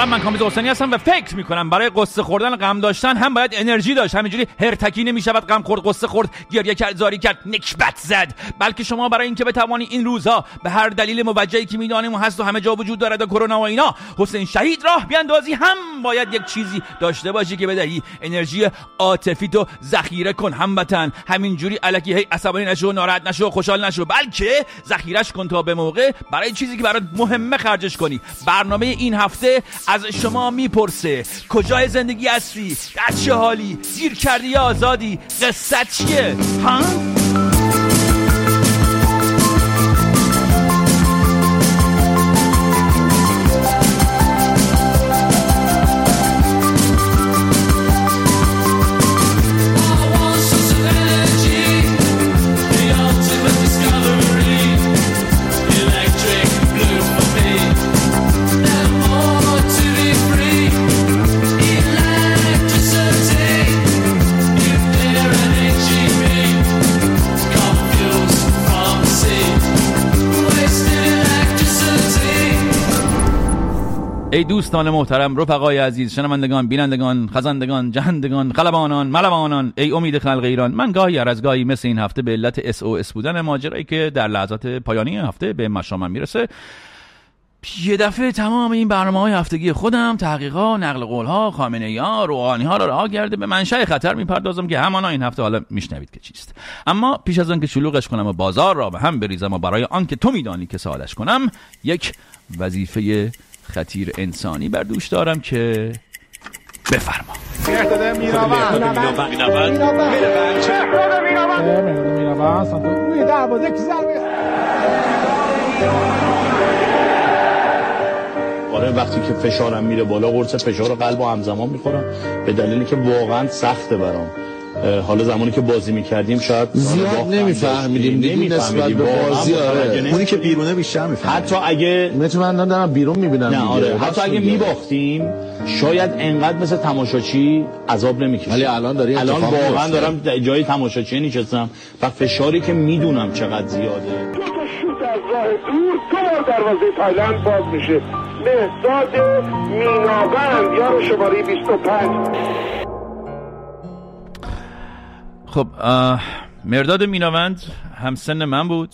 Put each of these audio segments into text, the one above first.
سلام، من کامیز حسینی هستم و فکر میکنم برای قصه خوردن غم داشتن هم باید انرژی داشت. همینجوری هرتکی نمیشود غم خورد، قصه خورد، گریه کرد، زاری کرد، نکبت زد. بلکه شما برای اینکه بتوانی این روزها به هر دلیل موجهی که میدانیم و هست و همه جا وجود دارد و کرونا و اینا حسین شهید راه بیاندازی، هم باید یک چیزی داشته باشی که بدهی. انرژی عاطفی تو ذخیره کن هموطن. همینجوری الکی هی عصبانی نشو، ناراحت نشو، خوشحال نشو، بلکه ذخیره‌اش کن تا به موقع برای چیزی که برات مهمه خرجش کنی. برنامه این هفته از شما میپرسه کجای زندگی هستی؟ در چه حالی؟ گیر کردی یا آزادی؟ قصه چیه؟ ها؟ ای دوستان محترم، رفقای عزیز، شنوندگان، بینندگان، خزندگان، جهندگان، خلبانان، ملوانان، ای امید خلق ایران، من گاهی هر از گاهی مثل این هفته به علت SOS بودن ماجرایی که در لحظات پایانی هفته به مشامم میرسه، یه دفعه تمام این برنامه‌های هفتگی خودم، تحقیق‌ها، نقل قول‌ها، خامنه‌ای‌ها، روحانی‌ها را رها کرده به منشأ خطر میپردازم که همانا این هفته حالا میشنوید که چیست. اما پیش از آن که شلوغش کنم و بازار را به هم بریزم و برای آن که تو میدانی که سوالش کنم، یک وظیفه خطیر انسانی بر دوش دارم که بفرما. آره، وقتی که فشارم میره بالا قرص فشار قلب و همزمان میخورم به دلیلی که واقعا سخته برام. حالا زمانی که بازی میکردیم شاید زیاد نمیفهمیدیم نسبت به بازی. آره، اونی که بیرونه بیشتر میفهمه. حتی اگه من دارم بیرون میبینم. نه آره، حتی اگه میباختیم شاید انقدر مثل تماشاچی عذاب نمیکشم. ولی الان واقعا دارم جای تماشاچی نشستم و فشاری که میدونم چقدر زیاده. دو تا شوت از راه دور تو دروازه تایلند باز میشه. مهداد میناوند یارو شماره 25. خب مرداد میناوند همسن من بود.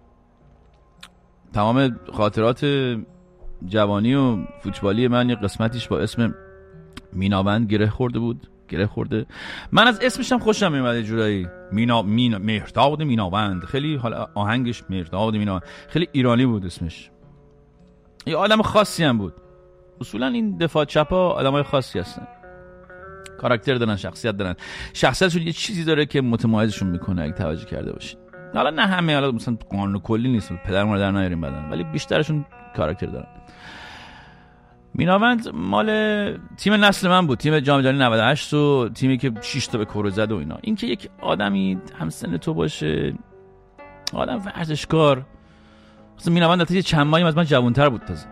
تمام خاطرات جوانی و فوتبالی من یه قسمتیش با اسم میناوند گره خورده. من از اسمش هم خوشم میومد یه جورایی. مرداد میناوند، خیلی حالا آهنگش مرداد میناوند خیلی ایرانی بود اسمش. یه آدم خاصی هم بود. اصولا این دفاع چپا آدمای خاصی هستن، کاراکتر دارن، شخصیت دارن. شخصیتشون یه چیزی داره که متمایزشون میکنه اگه توجه کرده باشین. حالا نه همه، حالا مثلا قانون کلی نیست، پدر ما رو در نیاریم بدن، ولی بیشترشون کاراکتر دارن. میناوند مال تیم نسل من بود، تیم جام جهانی 98 و تیمی که 6 تا به کره زد و اینا. این که یک آدمی همسن تو باشه، آدم ورزشکار، مثلا میناوند تا چند ماهی از من جوان‌تر بود، تازه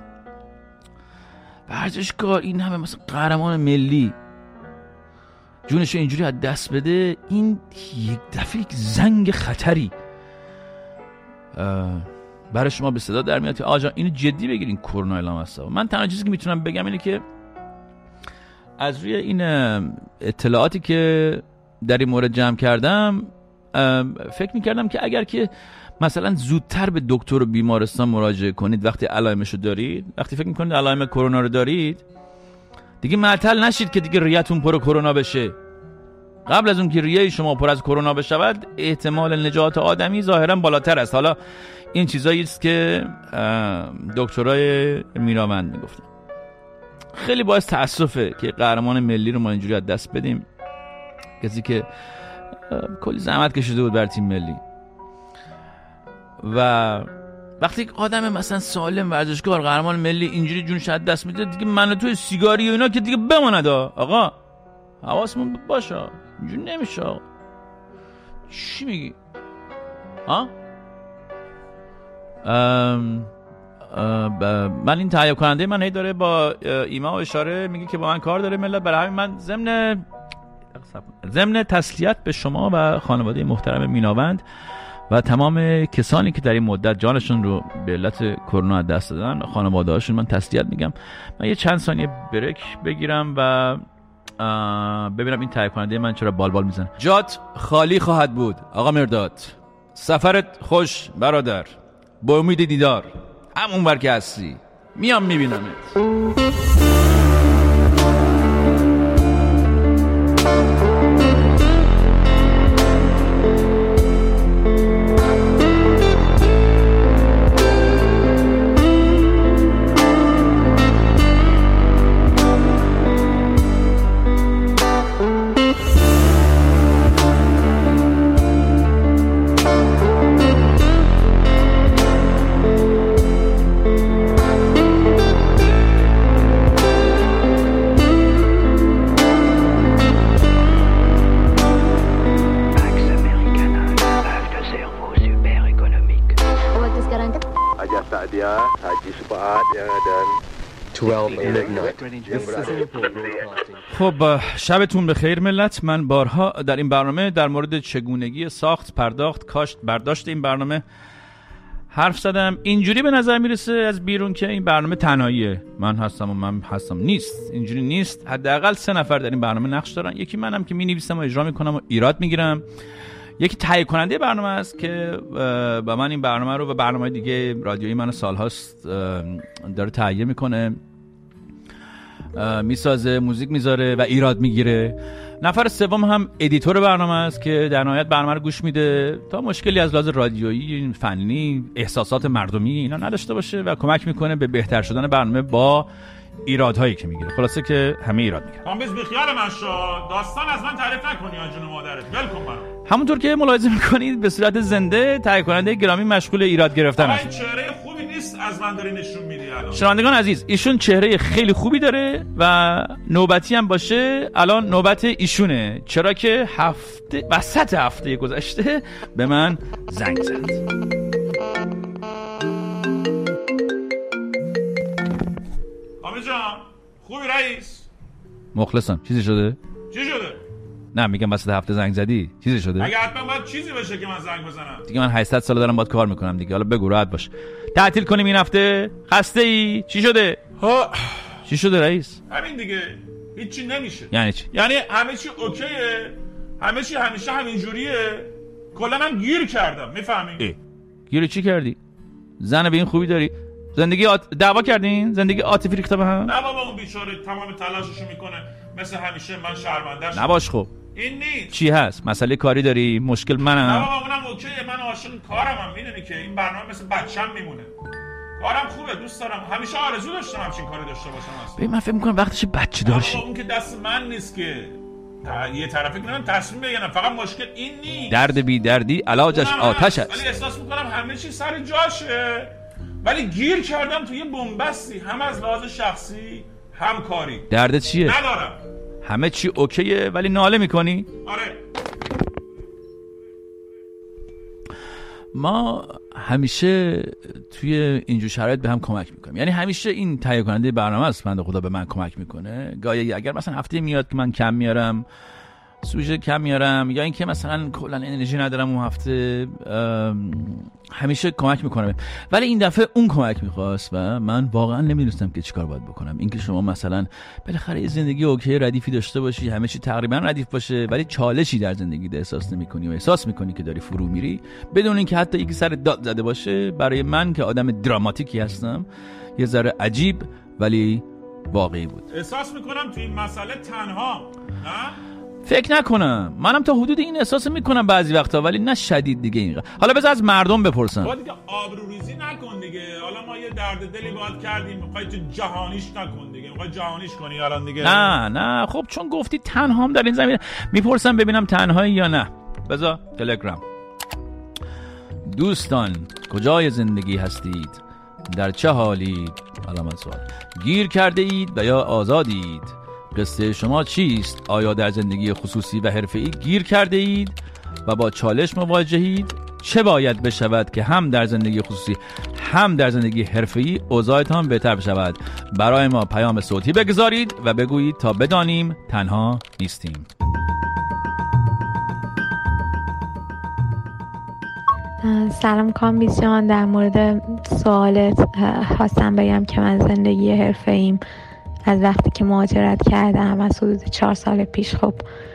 ورزشکار، این همه مثلا قهرمان ملی، جونش اینجوری از دست بده، این یک دفعه یک زنگ خطری برای شما به صدا در میاد که آجا اینو جدی بگیرین، کرونا اعلام است. من تنها چیزی که میتونم بگم اینه که از روی این اطلاعاتی که در این مورد جمع کردم فکر میکردم که اگر که مثلا زودتر به دکتر و بیمارستان مراجعه کنید وقتی علائمشو دارید، وقتی فکر میکنید علائم کرونا رو دارید، دیگه معطل نشید که دیگه ریتون پر کرونا بشه. قبل از اون که ریه شما پر از کرونا بشود، احتمال نجات آدمی ظاهرا بالاتر است. حالا این چیزایی است که دکترای میناوند میگفتن. خیلی باعث تأسفه که قهرمان ملی رو ما اینجوری از دست بدیم، کسی که کلی زحمت کشیده بود بر تیم ملی. و وقتی یک آدم مثلا سالم ورزشکار قهرمان ملی اینجوری جونش از دست میده، دیگه من و تو سیگاری و اینا که دیگه بماند. آقا حواسمون باشه، اینجوری نمیشه. آقا چی میگی؟ من این تهیه کننده من هی داره با ایما و اشاره میگه که با من کار داره ملت، برای همین من ضمن تسلیت به شما و خانواده محترم میناوند و تمام کسانی که در این مدت جانشون رو به علت کرونا از دست دادن، خانواده‌هاشون، من تسلیت میگم. من یه چند ثانیه بریک بگیرم و ببینم این تهیه کننده من چرا بالبال میزنه. جات خالی خواهد بود آقا مرداد. سفرت خوش برادر، با امید دیدار. همون بر که هستی میام میبینمت. خب شبتون بخیر ملت. من بارها در این برنامه در مورد چگونگی ساخت، پرداخت، کاشت، برداشت این برنامه حرف زدم. اینجوری به نظر میرسه از بیرون که این برنامه تنهاییه، من هستم و من هستم. نیست، اینجوری نیست. حداقل 3 نفر در این برنامه نقش دارن. یکی منم که می‌نویسم و اجرا میکنم و ایراد میگیرم. یکی تهیه کننده برنامه است که با من این برنامه رو و برنامه‌های دیگه رادیویی من سال‌هاست داره تهیه میکنه، میسازه، موزیک میذاره و ایراد میگیره. نفر سوم هم ادیتور برنامه است که در نهایت برنامه رو گوش میده تا مشکلی از لحاظ رادیویی، فنی، احساسات مردمی اینا نداشته باشه و کمک میکنه به بهتر شدن برنامه با ایرادهایی که میگیره. خلاصه که همه ایراد میگیره. کامبیز بخیال من شو، داستان از من تعریف نکنی آجون مادرت. ولکن من. همونطور که ملاحظه میکنید به صورت زنده تهیه کننده گرامی مشغول ایراد گرفتن است. این چهره خوبی نیست از من داری نشون میدی الان. شنوندگان عزیز، ایشون چهره خیلی خوبی داره و نوبتی هم باشه الان نوبت ایشونه، چرا که وسط هفته گذشته به من زنگ زد. آمی جان خوبی رئیس؟ مخلصم. چیزی شده؟ چی شده؟ نه میگم وسط هفته زنگ زدی، چیزی شده؟ اگه حتما باید چیزی بشه که من زنگ بزنم. دیگه من 800 سال دارم باید کار میکنم دیگه. حالا بگو راحت باش. تعطیل کنیم این هفته؟ خسته ای؟ چی شده؟ چی شده رئیس؟ همین دیگه، هیچی نمیشه. یعنی چی؟ یعنی همه چی اوکیه، همه چی همیشه همینجوریه، کلا من گیر کردم. میفهمی؟ گیر چی کردی؟ زن به این خوبی داری؟ زندگی دعوا کردین؟ زندگی عاطفی ریخته به هم؟ نه بابا، اون بیچاره تمام تلاششو میکنه مثل همیشه، من شرمنده‌اش. نباش خب. این نیست. چی هست؟ مسئله کاری داری؟ مشکل منم؟ نه بابا اونم اوکیه، من عاشق کارمم. میدونی که این برنامه مثل بچه‌م میمونه. کارم خوبه، دوست دارم، همیشه آرزو داشتم همچین کاری داشته باشم اصلا. ببین من فکر می‌کنم وقتش بچه دار شی. اون که دست من نیست که یه طرفی که من تصمیم بگیرم. فقط مشکل این نیست. درد بی دردی علاجش آتش است. ولی احساس می‌کنم همه چی سر جاشه، ولی گیر کردم توی بن‌بستی، هم از لحاظ شخصی هم کاری. دردت چیه؟ ندارم. همه چی اوکیه ولی ناله میکنی؟ آره. ما همیشه توی اینجور شرایط به هم کمک میکنیم. یعنی همیشه این تهیه کننده برنامه است بنده خدا به من کمک میکنه. گاهی اگر مثلا هفته میاد که من کم میارم، سوژه کم میارم، یا اینکه مثلا کلا انرژی ندارم اون هفته، همیشه کمک میکنه. ولی این دفعه اون کمک میخواست و من واقعا نمیدونستم که چیکار باید بکنم. اینکه شما مثلا بالاخره زندگی اوکی ردیفی داشته باشی، همه چی تقریبا ردیف باشه، ولی چالشی در زندگی احساس نمیکنی و احساس میکنی که داری فرو میری بدون اینکه حتی یکی سر داد زده باشه، برای من که آدم دراماتیکی هستم یه ذره عجیب ولی واقعی بود. احساس میکنم توی این مسئله تنها. نه؟ فکر نکنم. منم تا حدود این احساس میکنم بعضی وقتا، ولی نه شدید دیگه. اینقدر. حالا بذار از مردم بپرسن. تو دیگه آبروریزی نکن دیگه. حالا ما یه درد دلی باید کردیم، میخوای تو جهانیش نکن دیگه. میخوای جهانیش کنی الان دیگه. نه خب چون گفتی تنهام در این زمینه، میپرسم ببینم تنهایی یا نه. بذار تلگرام. دوستان کجای زندگی هستید؟ در چه حالید؟ علامت سوال. گیر کرده اید و یا آزادید؟ قصه شما چیست؟ آیا در زندگی خصوصی و حرفه‌ای گیر کرده اید و با چالش مواجهید؟ چه باید بشود که هم در زندگی خصوصی هم در زندگی حرفه‌ای اوضاعتان بهتر بشود؟ برای ما پیام صوتی بگذارید و بگویید تا بدانیم تنها نیستیم. سلام کامبیز جان، در مورد سوالت خواستم بگم که من زندگی حرفه‌ایم از وقتی که مهاجرت کردم از حدود 4 سال پیش خب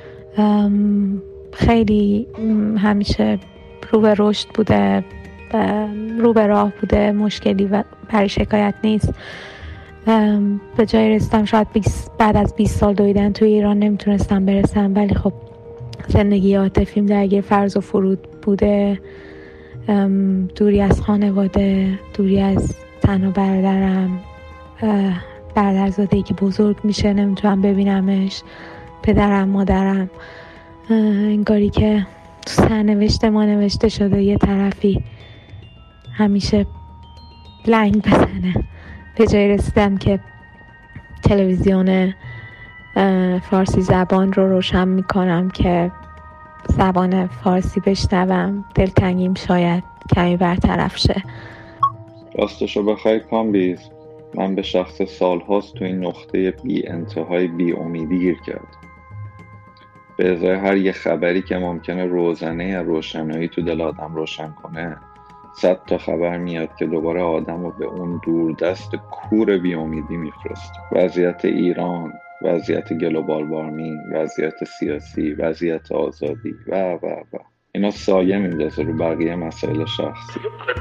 خیلی همیشه رو به رشد بوده، رو به راه بوده، مشکلی و برای شکایت نیست. به جای رسیدم شاید بعد از 20 سال دویدن توی ایران نمیتونستم برسم، ولی خب زندگی عاطفیم درگیر فرض و فرود بوده، دوری از خانواده، دوری از تنها برادرم، برادرزاده‌ای که بزرگ میشه نمیتونم ببینمش، پدرم، مادرم، انگاری که تو سرنوشت ما نوشته شده یه طرفی همیشه لنگ بزنه. به جای رسیدم که تلویزیون فارسی زبان رو روشن میکنم که زبان فارسی بشنوم، دلتنگیم شاید کمی برطرف شه. راستشو بخوای کامبیز، من به شخص سالهاست تو این نقطه بی انتهای بی امیدی گیر کردم. به ازای هر یه خبری که ممکنه روزنه یا روشنایی تو دل آدم روشن کنه 100 تا خبر میاد که دوباره آدم رو به اون دوردست کور بی امیدی میفرست. وضعیت ایران، وضعیت گلوبال وارمینگ، وضعیت سیاسی، وضعیت آزادی و اینا سایه میندازه رو بقیه مسائل شخصی.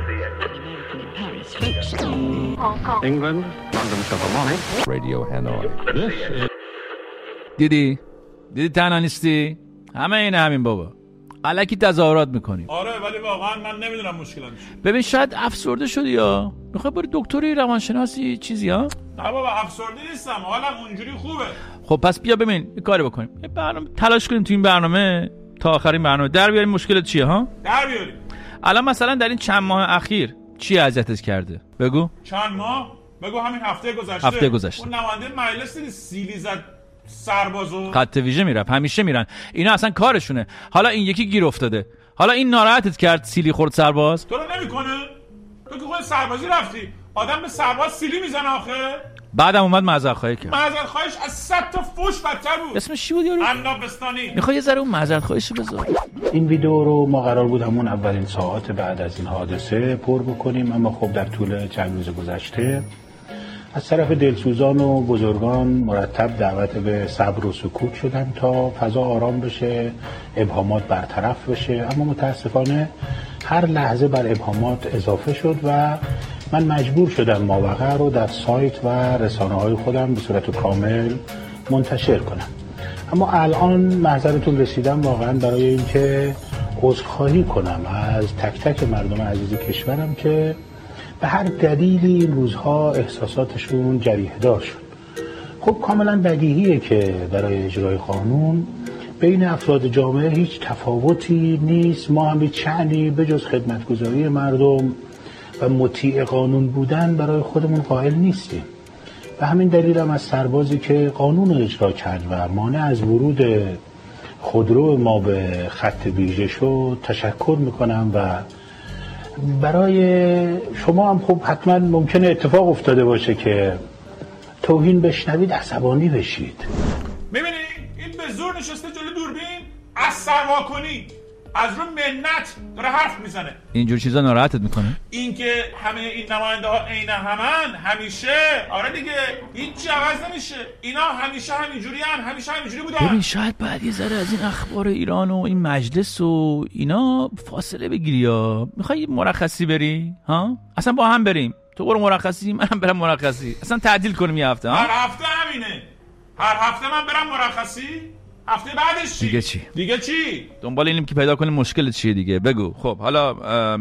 دیدی تنها نیستی؟ همین بابا، الکی تظاهرات میکنیم. آره ولی واقعا من نمیدونم مشکلم چیه. ببین شاید افسرده شدی یا میخوای بری دکتری روانشناسی چیزی ها؟ نه بابا افسرده نیستم، حالم اونجوری خوبه. خب پس بیا ببین یه کاری بکنیم، یه برنامه تلاش کنیم تو این برنامه تا آخرین برنامه در بیاریم مشکلت چیه ها؟ در بیاریم. الان مثلا در این چند ماه اخیر چی اذیتت کرده؟ بگو. چند ماه؟ بگو همین هفته گذشته. اون نماینده مجلس سیلی زد سربازو، خط ویژه میرفت، همیشه میرن اینا، اصلا کارشونه. حالا این یکی گیر افتاده، حالا این ناراحتت کرد سیلی خورد سرباز؟ تو رو نمیکنه؟ تو که خود سربازی رفتی، آدم به سرباز سیلی میزنه آخه. بعدم اومد معذرت خواهی کرد. معذرت خواهیش از 100 تا فوش بدتر بود. اسمش چی بود یارو؟ عناب بستانی. میخوای یه ذره اون معذرت خواهیشو بذار. این ویدیو رو ما قرار بود همون اولین ساعات بعد از این حادثه پر بکنیم، اما خب در طول چند روز گذشته از طرف دلسوزان و بزرگان مرتب دعوت به صبر و سکوت شدن تا فضا آرام بشه، ابهامات برطرف بشه، اما متاسفانه هر لحظه بر ابهامات اضافه شد و من مجبور شدم ماوقع رو در سایت و رسانه‌های خودم به صورت کامل منتشر کنم. اما الان محضرتون رسیدم واقعا برای اینکه عذرخواهی کنم از تک تک مردم عزیز کشورم که به هر دلیلی این روزها احساساتشون جریحه دار شد. خب کاملا بدیهیه که برای اجرای قانون بین افراد جامعه هیچ تفاوتی نیست، ما هم هیچ شأنی به جز خدمتگزاری مردم و مطیع قانون بودن برای خودمون قائل نیستیم. و همین دلیل هم از سربازی که قانون رو اجرا کرد و مانع از ورود خودرو ما به خط ویژه شد تشکر میکنم و برای شما هم خب حتما ممکنه اتفاق افتاده باشه که توهین بشنوید عصبانی بشید. میبینی این به زور نشسته جلو دوربین، از سروا کنی از رو منت داره حرف میزنه. اینجور چیزا ناراحتت میکنه؟ اینکه همه این نماینده ها عین همن همیشه، آره دیگه هیچ عوض نمیشه، اینا همیشه همینجوری همیشه همینجوری بودن. ببین شاید بعد یه ذره از این اخبار ایران و این مجلس و اینا فاصله بگیری یا میخوای مرخصی بری ها؟ اصلا با هم بریم، تو برو مرخصی منم برم مرخصی، اصلا تعدیل کنیم یه هفته ها؟ هر هفته همینه، هر هفته من برم مرخصی، هفته بعدش چی؟ دیگه چی؟ دنبال اینیم که پیدا کنیم مشکل چیه دیگه. بگو. خب حالا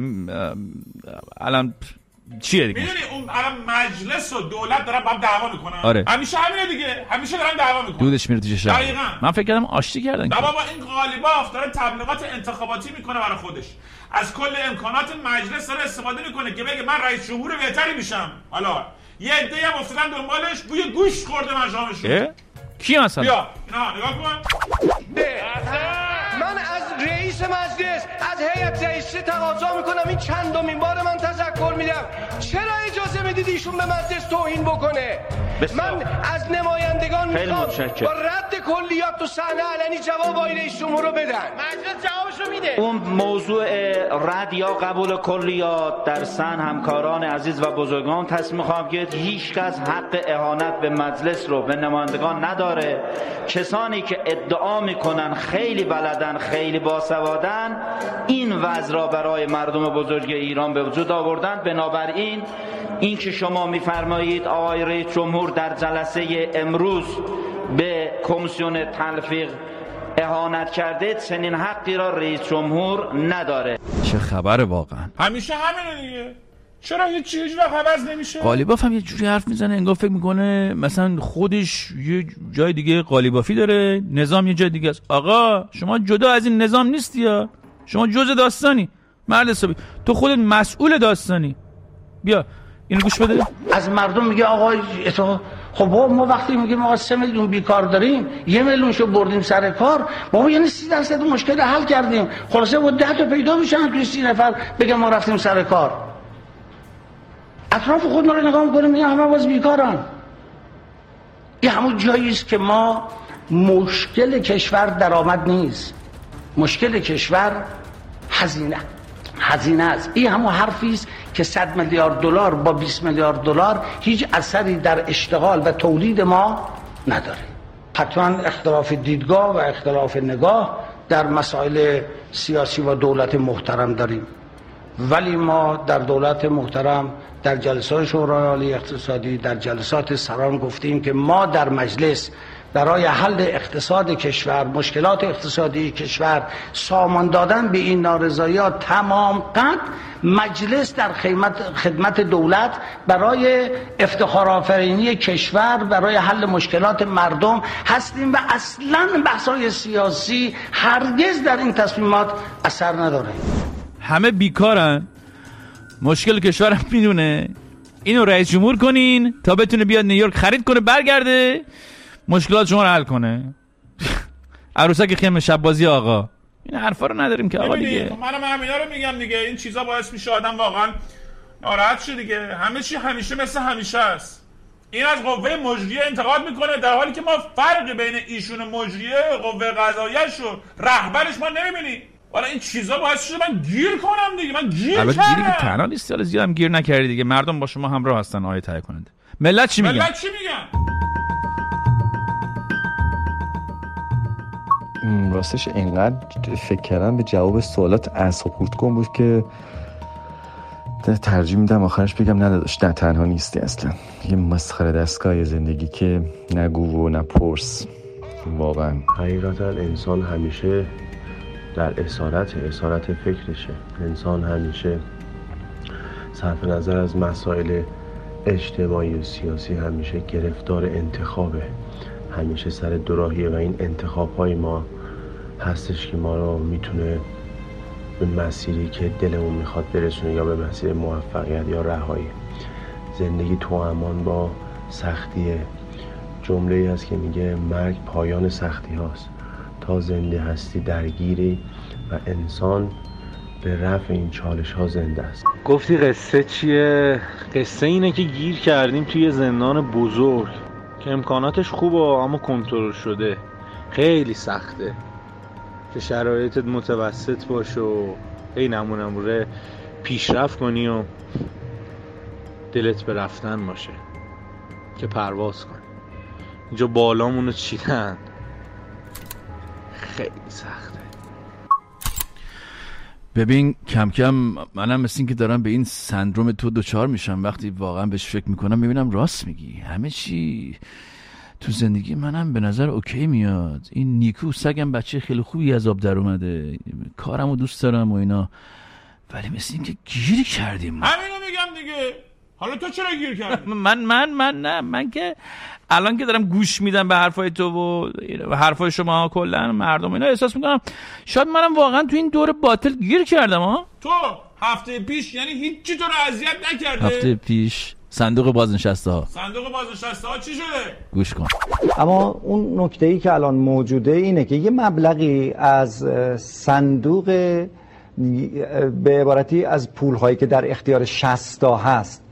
الان چیه دیگه؟ میدونی اون الان مجلس و دولت دارن با هم دعوا میکنن. آره. همیشه همینه دیگه، همیشه دارن دعوا میکنن. دودش میره تو چشم. دقیقاً. من فکر کردم آشتی کردن. بابا این قالیباف داره تبلیغات انتخاباتی میکنه برای خودش، از کل امکانات مجلس داره استفاده میکنه که بگه من رئیس جمهور بهتری میشم. حالا یه عده‌ای هم افتادن دنبالش، بوی گوشت خورده مجامشون. کی مثلا؟ بیا نه نگاه کن. من از رئیس مجلس، از هیئت رئیسه تقاضا میکنم این چندمین بار من تذکر میدم، چرا اجازه میدید ایشون به مجلس توهین بکنه؟ من از نمایندگان میخوام با رد کلیات تو صحنه علنی جواب آقای رئیس جمهور رو بدن. مجلس جواب جوابشو میده. اون موضوع رد یا قبول کلیات در سن همکاران عزیز و بزرگان تصمیم خواهم گرفت. هیچ کس حق اهانت به مجلس رو به نمایندگان نداره. کسانی که ادعا میکنن خیلی بلدن، خیلی باسوادن، این وضع را برای مردم بزرگ ایران به وجود آوردن. بنابراین این که شما میفرمایید آقای رئیس جمهور در جلسه امروز به کمیسیون تلفیق اهانت کرده، چنین حقی را رئیس جمهور نداره. چه خبره واقعا؟ همیشه همینه دیگه. چرا هیچ وقت عوض نمیشه؟ قالیباف هم یه جوری حرف میزنه انگار فکر میکنه مثلا خودش یه جای دیگه قالیبافی داره، نظام یه جای دیگه است. آقا شما جدا از این نظام نیستی یا شما جزء داستانی. مرد حسابی تو خودت مسئول داستانی. بیا اینو گوش بده. از مردم میگه آقا تو خب ما وقتی میگیم ما 3 میلیون بیکار داریم، 1 میلیونشو بردیم سر کار، بابا یعنی 30% مشکل حل کردیم. خلاصه بود 10 تا پیدا میشن توی 30 نفر بگم ما رفتیم سر کار. اطراف خود ما رو نگاه میکنیم این همه باز بیکارن. این همون جایی است که ما مشکل کشور درآمد نیست، مشکل کشور هزینه است. این همون حرفی است که 100 میلیارد دلار با 20 میلیارد دلار هیچ اثری در اشتغال و تولید ما نداره. حتما اختلاف دیدگاه و اختلاف نگاه در مسائل سیاسی و دولت محترم داریم، ولی ما در دولت محترم در جلسات شورای عالی اقتصادی، در جلسات سران گفتیم که ما در مجلس برای حل اقتصاد کشور، مشکلات اقتصادی کشور، سامان دادن به این نارضایی‌ها تمام قد مجلس در خدمت دولت برای افتخار آفرینی کشور، برای حل مشکلات مردم هستیم و اصلاً بحث‌های سیاسی هرگز در این تصمیمات اثر نداره. همه بیکارن، مشکل کشورم میدونه، اینو رئیس جمهور کنین تا بتونه بیاد نیویورک خرید کنه برگرده مشکلات شما رو حل کنه. عروسک خیمه شب بازی آقا. این حرفا رو نداریم که آقا دیگه. منم همینا رو میگم دیگه. این چیزا باعث میشه آدم واقعا ناراحت شه دیگه. همه چی همیشه مثل همیشه است. این از قوه مجریه انتقاد میکنه در حالی که ما فرق بین ایشون مجریه، قوه قضاییش و رهبرش ما نمیبینیم. والا این چیزا باعث شده من گیر کنم دیگه. من گیر کردم. البته گیری که تنها نیست، حالا زیادم گیر نکردی دیگه. مردم با شما همراه هستن آیه تایید کننده. ملت چی میگن؟ راستش اینقدر فکر کردم به جواب سوالات اعصاب خورد کن بود که ترجیح میدم آخرش بگم نداداش، نه تنها نیستی اصلا. یه مسخره دستگاه زندگی که نگو و نپرس. واقعا حقیقتا انسان همیشه در اسارت فکرشه. انسان همیشه صرف نظر از مسائل اجتماعی و سیاسی همیشه گرفتار انتخابه، همیشه سر دوراهیه و این انتخاب‌های ما هستش که ما رو میتونه به مسیری که دلمون میخواد برسونه، یا به مسیر موفقیت یا رهایی. زندگی تو امان با سختیه. جمله‌ای هست که میگه مرگ پایان سختی هاست، تا زنده هستی درگیری و انسان به رفع این چالش ها زنده است. گفتی قصه چیه؟ قصه اینه که گیر کردیم توی زندان بزرگ که امکاناتش خوبه اما کنترل شده. خیلی سخته که شرایطت متوسط باشه و ای نمونه پیشرفت کنی و دلت به رفتن باشه که پرواز کنی. اینجا بالامونو چیدن، خیلی سخته. ببین کم کم منم مثل این که دارم به این سندروم تو دوچار میشم. وقتی واقعا بهش فکر میکنم میبینم راست میگی. همه چی تو زندگی منم به نظر اوکی میاد. این نیکو سگم بچه خیلی خوبی از آب در اومده، کارمو دوست دارم و اینا، ولی مثل این که گیر کردیم. همینو میگم دیگه. حالا تو چرا گیر کردی؟ من که الان که دارم گوش میدم به حرفای تو و حرفای شما کلا مردم اینا، احساس میکنم شاید منم واقعا تو این دور باطل گیر کردم. ها تو هفته پیش یعنی هیچی تو رو اذیت نکرده؟ هفته پیش صندوق بازنشسته ها چی شده؟ گوش کن. اما اون نکته‌ای که الان موجوده اینه که یه مبلغی از صندوق، به عبارتی از پول‌هایی که در اختیار 60 تا هست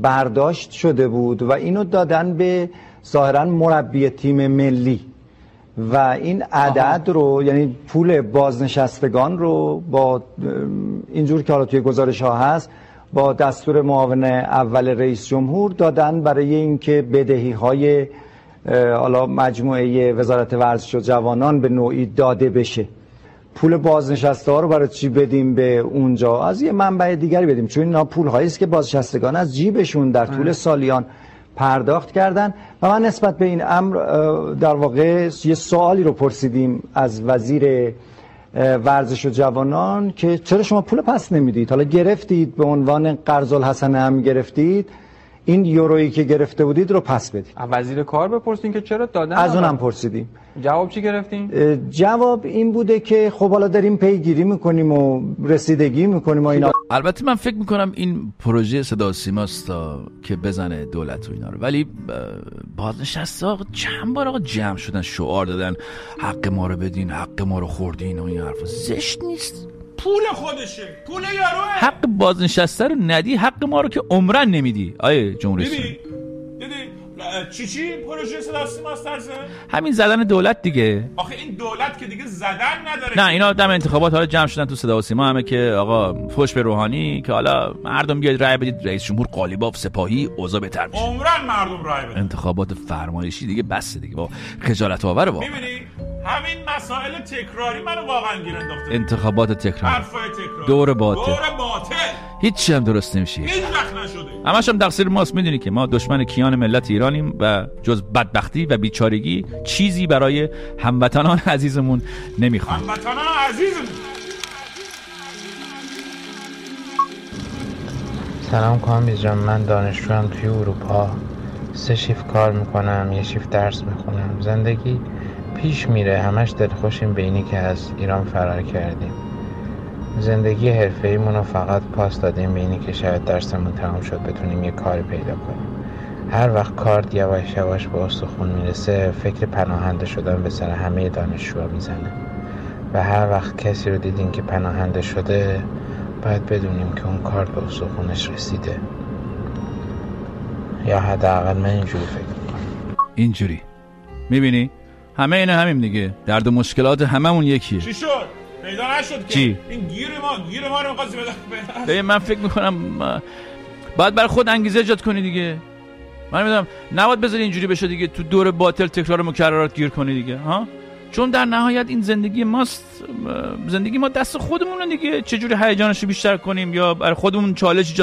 برداشت شده بود و اینو دادن به ظاهراً مربی تیم ملی و این عدد رو یعنی پول بازنشستگان رو با اینجور که حالا توی گزارش ها هست با دستور معاون اول رئیس جمهور دادن برای اینکه بدهی های حالا مجموعه وزارت ورزش و جوانان به نوعی داده بشه. پول بازنشسته ها رو برای چی بدیم به اونجا؟ از یه منبع دیگری بدیم، چون اینا پول هایی است که بازنشستگان از جیبشون در طول سالیان پرداخت کردن. و من نسبت به این امر در واقع یه سوالی رو پرسیدیم از وزیر ورزش و جوانان که چرا شما پول پس نمیدید؟ حالا گرفتید به عنوان قرض الحسنه هم گرفتید، این یورویی که گرفته بودید رو پس بدید. وزیر کار بپرسین که چرا دادن؟ از اونم پرسیدیم. جواب چی گرفتین؟ جواب این بوده که خب حالا داریم پیگیری میکنیم و رسیدگی میکنیم و اینا. البته من فکر میکنم این پروژه صدا و سیماست تا که بزنه دولت و اینا رو، ولی بازنشسته چند بار آقا جمع شدن شعار دادن حق ما رو بدین، حق ما رو خوردین و این حرفا. زشت نیست؟ پول خودشه، پول یاروه. حق بازنشسته رو ندی، حق ما رو که عمرن نمیدی. آیه جمهوری اسلامی دیدی چی پروژه صدا و سیماست ترسه؟ همین زدن دولت دیگه. آخه این دولت که دیگه زدن نداره. نه اینا دم انتخابات حالا جمع شدن تو صدا و سیما همه که آقا فوش به روحانی که حالا مردم بیاید رای بدید رئیس جمهور قالیباف سپاهی اوضاع بهتر میشه. عمرن مردم رای بدن. انتخابات فرمایشی دیگه بس دیگه با خجالت آوره واقعا. میبینی همین مسائل تکراری منو واقعا گیر انداخته. انتخابات تکراری، حرفای تکراری، دور باطل، دور باطل، هیچ هم درست نمیشه. هیچ وقت نشده. همش هم تقصیر ماست. میدونی که ما دشمن کیان ملت ایرانیم و جز بدبختی و بیچارگی چیزی برای هموطنان عزیزمون نمیخوایم. هموطنان عزیزمون. سلام کامبیز جان، من دانشجوام توی اروپا. 3 شیفت کار میکنم، 1 شیفت درس میخونم. زندگی پیش میره، همش دلخوشیم به اینی که از ایران فرار کردیم. زندگی حرفه‌ایمون رو فقط پاس دادیم به اینی که شاید درسمون تمام شد بتونیم یه کاری پیدا کنیم. هر وقت کارت یواش یواش به استخون میرسه فکر پناهنده شدن به سر همه دانشجوها میزنه و هر وقت کسی رو دیدین که پناهنده شده باید بدونیم که اون کارت به استخونش رسیده، یا حداقل من اینجوری فکر میکنم. اینجوری میبینی؟ همه اینا همیم دیگه، درد و مشکلات هممون یکیه. چی شد؟ پیدا نشد که چی؟ این گیر ما رو می‌خواستی بده. من فکر میکنم باید برای خود انگیزه ایجاد کنی دیگه. من میدونم نباید بذاری اینجوری بشه دیگه، تو دور باطل تکرار مکررات گیر کنی دیگه ها، چون در نهایت این زندگی ماست، زندگی ما دست خودمونه دیگه. چجوری هیجانش رو بیشتر کنیم یا برای خودمون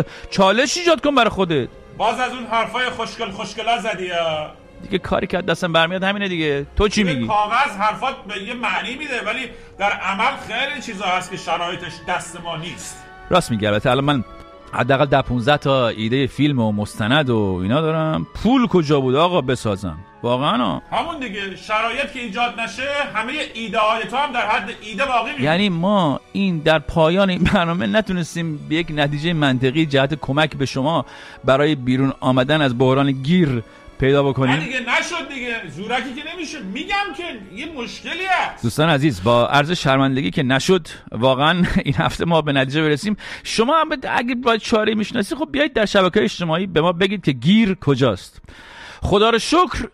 چالش ایجاد کن برای خودت. باز از اون حرفای خوشگلا زدی یا دیگه کاری که دستم برمیاد همینه دیگه. تو چی میگی؟ کاغذ حرفات به یه معنی میده ولی در عمل خیلی چیزا هست که شرایطش دست ما نیست. راست میگی. البته الان من حداقل 10-15 تا ایده فیلم و مستند و اینا دارم. پول کجا بود آقا بسازم واقعا؟ همون دیگه شرایط که ایجاد نشه همه ایده های تو هم در حد ایده باقی میمونه. یعنی ما این در پایان این برنامه نتونستیم به یک نتیجه منطقی جهت کمک به شما برای بیرون آمدن از بحران گیر پیدا بکنیم. نه دیگه نشد دیگه، زورکی که نمیشه. میگم که یه مشکلی هست. دوستان عزیز، با عرض شرمندگی که نشد واقعا این هفته ما به نتیجه برسیم. شما هم اگه باید چاره میشناسی خب بیایید در شبکه‌های اجتماعی به ما بگید که گیر کجاست. خدا رو شکر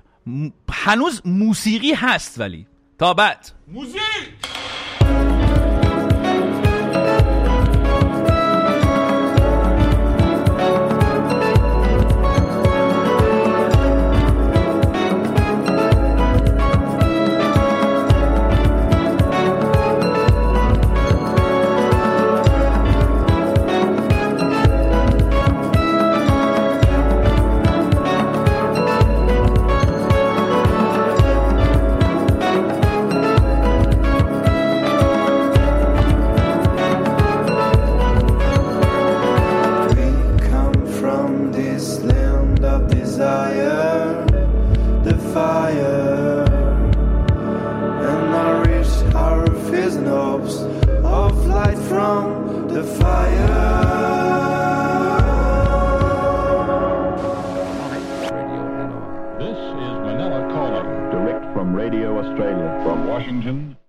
هنوز موسیقی هست، ولی تا بعد موزیک. Radio Australia from Washington.